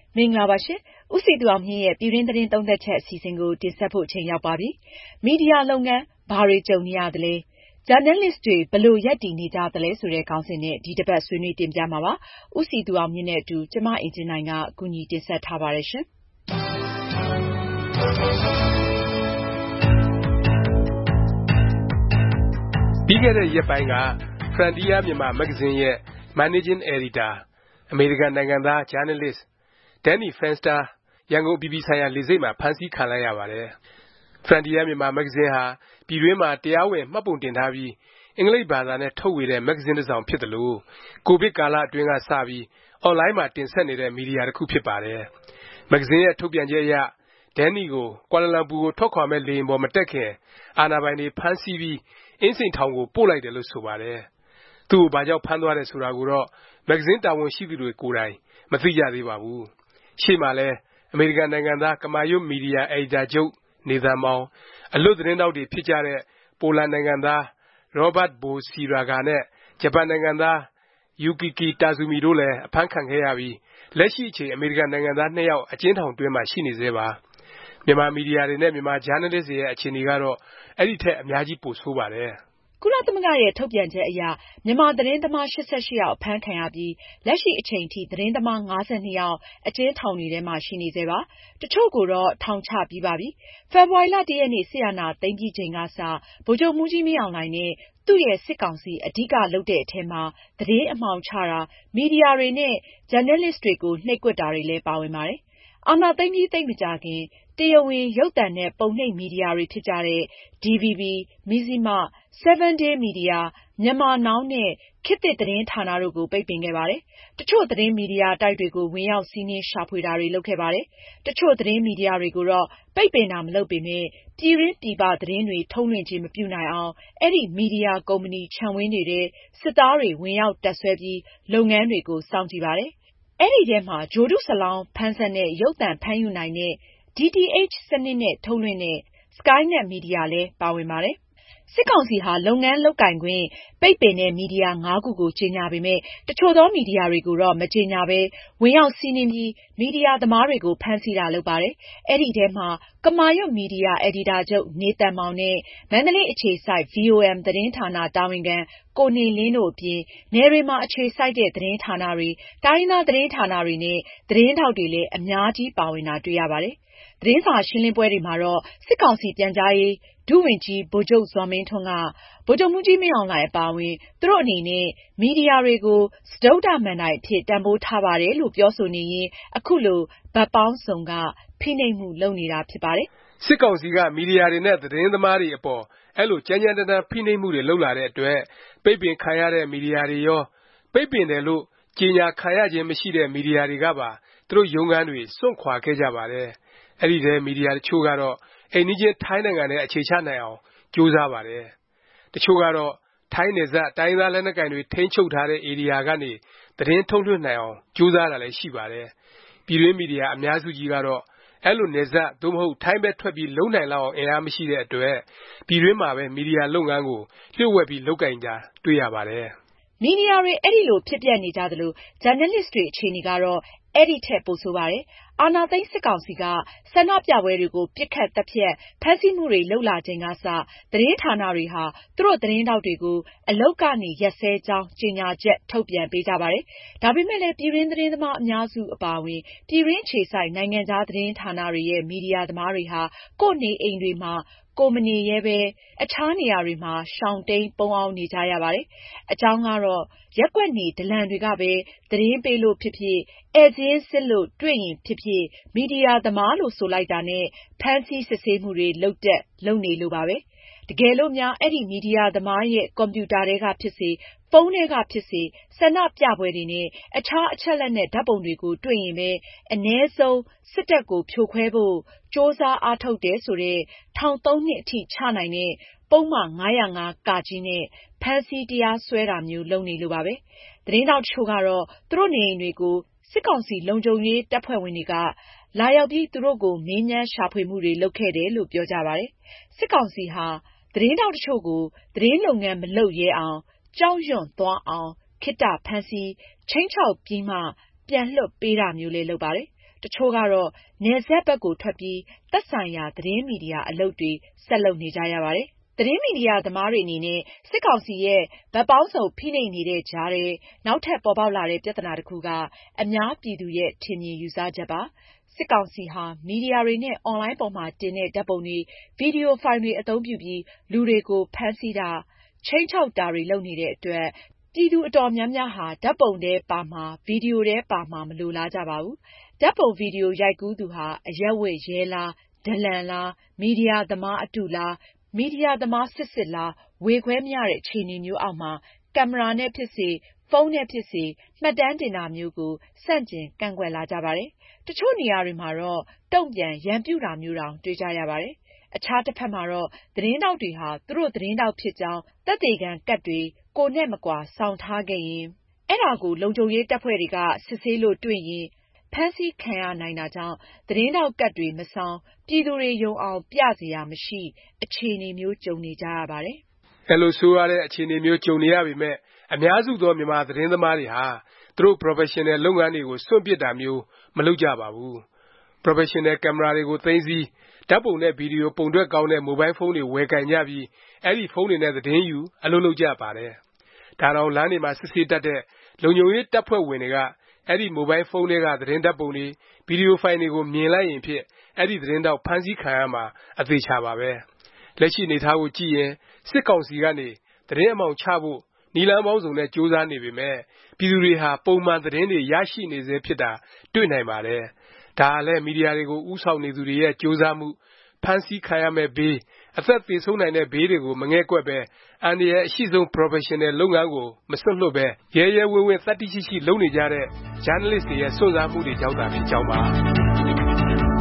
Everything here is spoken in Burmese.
မင်္ဂလာပါရှင်။ဦးစည်သူအောင်မြင့်ရဲ့ပြည်တွင်းသတင်းသုံးသပ်ချက်အစီအစဉ်ကိုတင်ဆက်ဖို့အချိန်ရောက်ပါပြီ။မီဒီယာလုပ်ငန်းဘာတွေကြုံနေရသလဲ။ Journalist တွေဘယ်လိုရပ်တည်နေကြသလဲဆိုတဲ့ခေါင်းစဉ်နဲ့ဒီတစ်ပတ်ဆွေးနွေးတင်ပြမှာပါ။ဦးစည်သူအောင်မြင့်နဲ့အတူကျမအင်ဂျင်နိုင်ကကူညီတင်ဆက်ထားပါတယ်ရှင်။ပြီးခဲ့တဲ့ရက်ပိုင်းက Frontier Myanmar မဂ္ဂဇင်းရဲ့ Managing Editor အမေရိကန်နိုင်ငံသား ဂျာနယ်လစ် Danny Fenster ရန်ကုန်အပြည်ပြည်ဆိုင်ရာလေဆိပ်မှာဖမ်းဆီးခံလိုက်ရပါတယ်။ Frontier Myanmar မဂ္ဂဇင်းဟာပြည်တွင်းမှာတရားဝင်မှတ်ပုံတင်ထားပြီးအင်္ဂလိပ်ဘာသာနဲ့ထုတ်ဝေတဲ့မဂ္ဂဇင်းတစ်စောင်ဖြစ်သလိုကိုဗစ်ကာလအတွင်းကစပြီးအွန်လိုင်းမှာတင်ဆက်နေတဲ့မီဒီယာတစ်ခုဖြစ်ပါတယ်။မဂ္ဂဇင်းရဲ့ထုတ်ပြန်ချက်အရDannyကိုကွာလာလမ်ပူကိုထွက်ခွာမယ့်လေယာဉ်ပေါ်မတက်ခင်အာဏာပိုင်တွေဖမ်းဆီးပြီးအင်းစိန်ထောင်ကိုပို့လိုက်တယ်လို့ဆိုပါတယ်။သူ့ကိုဘာကြောင့်ဖမ်းသွားတယ်ဆိုတာကိုတော့မဂ္ဂဇင်းတာဝန်ရှိသူတွေကိုယ်တိုင်မသိကြသေးပါဘူး။ရှေ့မှာလည်းအမေရိကန်နိုင်ငံသားကမာရွတ်မီဒီယာအယ်ဒီတာချုပ်နေသန်မောင်အလွတ်သတင်းထောက်တွေဖြစ်ကြတဲ့ပိုလန်နိုင်ငံသားရောဘတ်ဘိုစီရာဂါနဲ့ဂျပန်နိုင်ငံသားယူကီကီတာဇူမီတို့လည်းအဖမ်းခံခဲ့ရပြီးလက်ရှိအချိန်အမေရိကန်နိုင်ငံသား2ယောက်အကျဉ်းထောင်တွင်းမှာရှိနေဆဲပါ။မြန်မာမီဒီယာတွေနဲ့မြန်မာဂျာနယ်လစ်တွေရဲ့အခြေအနေကတော့အဲ့ဒီထက်အများကြီးပိုဆိုးပါတယ်။ကုလသမဂ္ဂရဲ့ထုတ်ပြန်ချက်အရမြန်မာသတင်းသမား88ယောက်အဖမ်းခံရပြီးလက်ရှိအချိန်ထိသတင်းသမား52ယောက်အကျဉ်းထောင်တွေထဲမှာရှိနေဆဲပါ။တချို့ကိုတော့ထောင်ချပြီးပါပြီ။ဖေဖေါ်ဝါရီလ1ရက်နေ့စစ်အာဏာသိမ်းပြီးချိန်ကစဗိုလ်ချုပ်မှူးကြီးမင်းအောင်လှိုင်နဲ့သူ့ရဲ့စစ်ကောင်စီအဓိကလုပ်တဲ့အထဲမှာသတင်းအမှောင်ချတာမီဒီယာတွေနဲ့ဂျာနယ်လစ်တွေကိုနှိပ်ကွပ်တာတွေလည်းပါဝင်ပါတယ်။အာဏာသိမ်းပြီးသိပ်မကြာခင်တရားဝင်ရုပ်သံနဲ့ပုံနှိပ်မီဒီယာတွေဖြစ်ကြတဲ့ DVB, Mizzima, 7 Day Media, Myanmar Now နဲ့ခေတ်သစ်သတင်းဌာနတို့ကိုပိတ်ပင်ခဲ့ပါတယ်။တချို့သတင်းမီဒီယာတိုက်တွေကိုဝင်ရောက်စီးနင်းရှာဖွေတာတွေလုပ်ခဲ့ပါတယ်။တချို့သတင်းမီဒီယာတွေကိုတော့ပိတ်ပင်တာမလုပ်ပေမယ့်ပြည်တွင်းပြည်ပသတင်းတွေထုတ်လွှင့်ခြင်းမပြုနိုင်အောင်အဲဒီမီဒီယာကုမ္ပဏီခြံဝင်းတွေထဲစစ်သားတွေဝင်ရောက်တပ်စွဲပြီးလုပ်ငန်းတွေကိုစောင့်ကြည့်ပါတယ်။အဲဒီထဲမှာဂြိုလ်တုစလောင်းဖမ်းစက်နဲ့ရုပ်သံဖမ်းယူနိုင်တဲ့ DTH စနစ်နဲ့ထုတ်လွှင့်တဲ့ Skynet မီဒီယာလည်းပါဝင်ပါတယ်။စစ်ကောင်စီဟာလုပ်ငန်းလုပ်ကိုင်ခွင့်ပိတ်ပင်တဲ့မီဒီယာ5ခုကိုကြေညာပေမယ့်တချို့သောမီဒီယာတွေကိုတော့မကြေညာပဲဝင်ရောက်စီးနင်းပြီးမီဒီယာသမားတွေကိုဖမ်းဆီးတာလုပ်ပါတယ်။အဲဒီထဲမှာကမာရွတ်မီဒီယာအယ်ဒီတာချုပ်နေသန်မောင်နဲ့မန္တလေးအခြေစိုက် VOM သတင်းဌာနတာဝန်ခံကိုနေလင်းတို့အပြင်နယ်တွေမှာအခြေစိုက်တဲ့သတင်းဌာနတွေတိုင်းရင်းသားသတင်းဌာနတွေနဲ့သတင်းထောက်တွေလည်းအများကြီးပါဝင်တာတွေ့ရပါတယ်။သတင်းစာရှင်းလင်းပွဲတွေမှာတော့စစ်ကောင်စီပြန်ကြားရေးဒုဝန်ကြီးဗိုလ်ချုပ်ဇော်မင်းထွန်းကဗိုလ်ချုပ်မှူးကြီးမင်းအောင်လှိုင်အပါအဝင်သူတို့အနေနဲ့မီဒီယာတွေကိုစတုတ္ထမဏ္ဍိုင်အဖြစ်တန်ဖိုးထားပါတယ်လို့ပြောဆိုနေရင်းအခုလိုဘက်ပေါင်းစုံကဖိနှိပ်မှုလုပ်နေတာဖြစ်ပါတယ်။စစ်ကောင်စီကမီဒီယာတွေနဲ့သတင်းသမားတွေအပေါ်အဲ့လိုကြမ်းကြမ်းတမ်းတမ်းဖိနှိပ်မှုတွေလုပ်လာတဲ့အတွက်ပိတ်ပင်ခံရတဲ့မီဒီယာတွေရောပိတ်ပင်တယ်လို့ကြေညာခံရခြင်းမရှိတဲ့မီဒီယာတွေကပါသူတို့ရုံးခန်းတွေစွန့်ခွာခဲ့ကြပါတယ်။အဲ့ဒီထဲမီဒီယာတချို့ကတော့အိမ်နီးချင်းထိုင်းနိုင်ငံနဲ့အခြေချနိုင်အောင်ကြိုးစားပါတယ်။တချို့ကတော့ထိုင်းနယ်စပ်တိုင်းသားလက်နက်ကိုင်တွေထိန်းချုပ်ထားတဲ့ဧရိယာကနေသတင်းထုတ်လွှင့်နိုင်အောင်ကြိုးစားတာလည်းရှိပါတယ်။ပြည်တွင်းမီဒီယာအများစုကြီးကတော့အဲ့လိုနယ်စပ်သို့မဟုတ်ထိုင်းဘက်ထွက်ပြီးလုံနိုင်လောက်အောင်အင်အားမရှိတဲ့အတွက်ပြည်တွင်းမှာပဲမီဒီယာလုပ်ငန်းကိုလျှို့ဝှက်ပြီးလုပ်ကိုင်ကြတွေ့ရပါတယ်။မီဒီယာတွေအဲ့ဒီလိုဖြစ်ပျက်နေကြသလိုဂျာနယ်လစ်တွေအခြေအနေကတော့အဲ့ဒီထက်ပိုဆိုးပါတယ်။အာဏာသိမ်းစစ်ကောင်စီကဆန္ဒပြပွဲတွေကိုပစ်ခတ်သတ်ဖြတ်ဖမ်းဆီးမှုတွေလုပ်လာချိန်ကစသတင်းဌာနတွေဟာသူတို့သတင်းထောက်တွေကိုအလုပ်ကနေရပ်စဲကြောင်းကြေညာချက်ထုတ်ပြန်ပေးကြပါတယ်။ဒါပေမဲ့လည်းပြည်တွင်းသတင်းသမားအများစုအပါအဝင်ပြည်တွင်းအခြေစိုက်နိုင်ငံခြားသတင်းဌာနတွေရဲ့မီဒီယာသမားတွေဟာကိုယ့်နေအိမ်တွေမှာကိုမနေရဲပဲအခြားနေရာတွေမှာရှောင်တိမ်းပုန်းအောင်းနေကြရပါတယ်။အကြောင်းကတော့ရက်ကွက်နေဒလန်တွေကပဲသတင်းပေးလို့ဖြစ်ဖြစ်ဧည့်စာရင်းစစ်လို့တွေ့ရင်ဖြစ်ဖြစ်မီဒီယာသမားလို့ဆိုလိုက်တာနဲ့ဖမ်းဆီးစစ်ဆေးမှုတွေလုပ်နေလို့ပါပဲ။တကယ်လို့များအဲ့ဒီမီဒီယာသမားရဲ့ကွန်ပျူတာထဲကဖြစ်စေဖုန်းထဲကဖြစ်စေဆန္ဒပြပွဲတွေနဲ့အခြားအချက်အလက်နဲ့ဓာတ်ပုံတွေကိုတွေ့ရင်ပဲအနည်းဆုံးစစ်တပ်ကိုဖြိုခွဲဖို့ကြိုးစားအားထုတ်တယ်ဆိုတဲ့ထောင်3နှစ်အထိချနိုင်တဲ့ပုဒ်မ505(က) နဲ့ဖမ်းဆီးတရားစွဲတာမျိုးလုပ်နေလို့ပါပဲ။သတင်းထောက်တချို့ကတော့သူတို့နေအိမ်တွေကိုစစ်ကောင်စီလုံခြုံရေးတပ်ဖွဲ့ဝင်တွေကလာရောက်ပြီးသူတို့ကိုမေးမြန်းရှာဖွေမှုတွေလုပ်ခဲ့တယ်လို့ပြောကြပါတယ်။စစ်ကောင်စီဟာသတင်းထောက်တချို့ကိုသတင်းလုပ်ငန်းမလုပ်ရဲအောင်ကြောက်ရွံ့သွားအောင်ခေတ္တဖမ်းဆီးခြိမ်းခြောက်ပြီးမှပြန်လွှတ်ပေးတာမျိုးလည်းလုပ်ပါတယ်တချို့ကတော့နယ်စပ်ဘက်ကိုထွက်ပြီးသက်ဆိုင်ရာသတင်းမီဒီယာအလုပ်တွေဆက်လုပ်နေကြရပါတယ်။ သတင်းမီဒီယာသမားတွေအနေနဲ့စစ်ကောင်စီရဲ့ဘက်ပေါင်းစုံဖိနှိပ်နေတဲ့ကြားထဲနောက်ထပ်ပေါ်ပေါက်လာတဲ့ပြဿနာတစ်ခုကအများပြည်သူရဲ့ထင်မြင်ယူဆချက်ပါ။စစ်ကောင်စီဟာမီဒီယာတွေနဲ့အွန်လိုင်းပေါ်မှာတင်တဲ့ဓာတ်ပုံတွေဗီဒီယိုဖိုင်တွေအသုံးပြုပြီးလူတွေကိုဖမ်းဆီးတာခြိမ်းခြောက်တာတွေလုပ်နေတဲ့အတွက်ပြည်သူအတော်များများဟာဓာတ်ပုံထဲပါမှာဗီဒီယိုထဲပါမှာမလိုလားကြပါဘူး။ဓာတ်ပုံဗီဒီယိုရိုက်ကူးသူဟာအရပ်ဝတ်ရဲလားဒလန်လားမီဒီယာသမားအတုလားမီဒီယာသမားစစ်လားဝေခွဲမရတဲ့အခြေအနေမျိုးအောက်မှာကင်မရာနဲ့ဖြစ်စေဖုန်းနဲ့ဖြစ်စေမှတ်တမ်းတင်တာမျိုးကိုဆန့်ကျင်ကန့်ကွက်လာကြပါတယ်။တချို့နေရာတွေမှာတော့တုံ့ပြန်ရန်ပြုတာမျိုးတောင်တွေ့ကြရပါတယ်။အခြားတစ်ဖက်မှာတော့သတင်းထောက်တွေဟာသူတို့သတင်းထောက်ဖြစ်ကြောင်းသက်သေခံကဒ်တွေကိုယ်နဲ့မကွာဆောင်ထားခဲ့ရင်အဲ့ဒါကိုလုံခြုံရေးတပ်ဖွဲ့တွေကစစ်ဆေးလို့တွေ့ရင်ဖမ်းဆီးခံရနိုင်တာကြောင့်သတင်းထောက်ကဒ်တွေမဆောင်ပြည်သူတွေယုံအောင်ပြစရာမရှိအခြေအနေမျိုးကြုံနေကြရပါတယ်။အဲလိုဆိုရတဲ့အခြေအနေမျိုးကြုံနေရပေမဲ့အများစုသောမြန်မာသတင်းသမားတွေဟာသူတို့ Professional လုပ်ငန်းတွေကိုစွန့်ပစ်တာမျိုးမလုပ်ကြပါဘူး။ Professional ကင်မရာတွေကိုသိမ်းဆည်းဓာတ်ပုံနဲ့ဗီဒီယိုပုံထွက်ကောင်းတဲ့မိုဘိုင်းဖုန်းတွေဝယ်ကိုင်ကြပြီးအဲဒီဖုန်းတွေနဲ့သတင်းယူအလုပ်လုပ်ကြပါတယ်။ဒါတောင်လမ်းတွေမှာစစ်ဆေးတတ်တဲ့လုံခြုံရေးတပ်ဖွဲ့ဝင်တွေကအဲဒီမိုဘိုင်းဖုန်းထဲကသတင်းဓာတ်ပုံတွေဗီဒီယိုဖိုင်တွေကိုမြင်လိုက်ရင်ဖြင့်အဲဒီသတင်းထောက်ဖမ်းဆီးခံရမှာအသေအခြာပါပဲ။လက်ရှိအနေအထားကိုကြည့်ရင်စစ်ကောင်စီကနေသတင်းအမှောင်ချဖို့နည်းလမ်းပေါင်းစုံနဲ့ကြိုးစားနေပေမယ့်ပြည်သူတွေဟာပုံမှန်သတင်းတွေရရှိနေဆဲဖြစ်တာတွေ့နိုင်ပါတယ်။ဒါဟာလည်းမီဒီယာတွေကိုဦးဆောင်နေသူတွေရဲ့ကြိုးစားမှုဖမ်းဆီးခံရမယ့်ဘေးအသက်သေဆုံးနိုင်တဲ့ဘေးတွေကိုမငဲ့ကွက်ပဲအန္တရာယ်အရှိဆုံး Professional လုပ်ငန်းကိုမစွန့်လွှတ်ပဲရဲရဲဝင့်ဝင့်သတ္တိရှိရှိလုပ်နေကြတဲ့ Journalist တွေရဲ့စွန့်စားမှုတွေကြောင့်သာဖြစ်ကြောင်းပါ